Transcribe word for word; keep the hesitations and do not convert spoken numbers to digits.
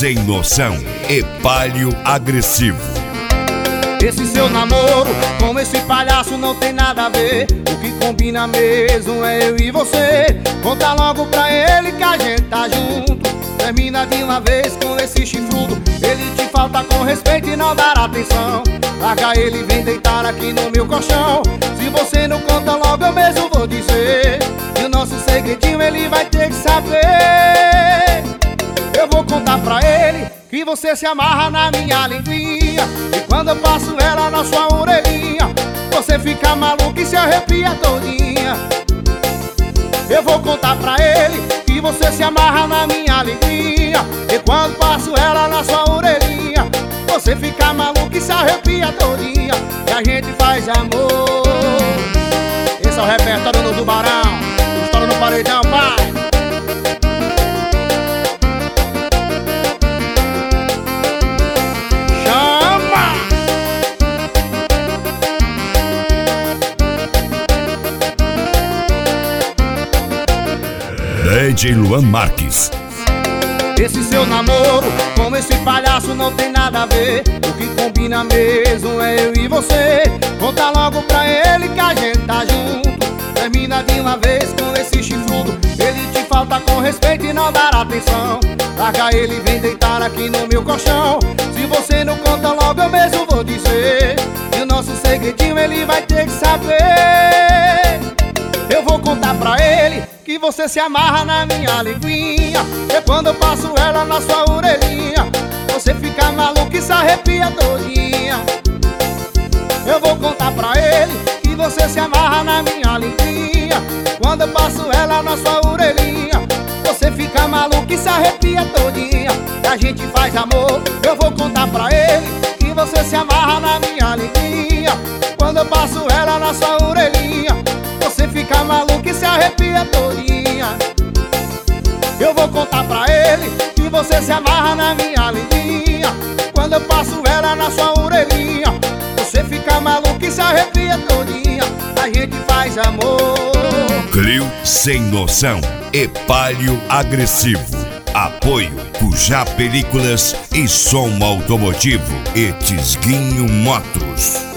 sem noção e palio agressivo. Esse seu namoro com esse palhaço não tem nada a ver. O que combina mesmo é eu e você. Conta logo pra ele que a gente tá junto. Termina de uma vez com esse chifrudo. Ele te falta com respeito e não dará atenção. Larga ele e vem deitar aqui no meu colchão. Se você não conta logo eu mesmo vou dizer. E o nosso segredinho ele vai ter que saber. Eu vou contar pra ele que você se amarra na minha linguinha. E quando eu passo ela na sua orelhinha, você fica maluco e se arrepia todinha. Eu vou contar pra ele que você se amarra na minha linguinha. E quando passo ela na sua orelhinha, você fica maluco e se arrepia todinha. E a gente faz amor. Esse é o repertório do Tubarão. Estoura no paredão, pai. D J Luan Marques. Esse seu namoro com esse palhaço não tem nada a ver. O que combina mesmo é eu e você. Conta logo pra ele que a gente tá junto. Termina de uma vez com esse chifrudo. Ele te falta com respeito e não dará atenção. Larga ele e vem deitar aqui no meu colchão. Se você não conta logo eu mesmo vou dizer. E o nosso segredinho ele vai ter que saber. Eu vou contar pra ele que você se amarra na minha linguinha. E quando eu passo ela na sua orelhinha, você fica maluco e se arrepia todinha. Eu vou contar pra ele que você se amarra na minha linguinha. Quando eu passo ela na sua orelhinha, você fica maluco e se arrepia todinha. E a gente faz amor. Eu vou contar pra ele que você se amarra na minha linguinha. Quando eu passo ela na sua orelhinha, você fica maluco e se arrepia todinha. Eu vou contar pra ele que você se amarra na minha linguinha. Quando eu passo ela na sua orelhinha, você fica maluco e se arrepia todinha. A gente faz amor. Clio sem noção e palio agressivo. Apoio Cujá Películas e Som Automotivo e Tisguinho Motos.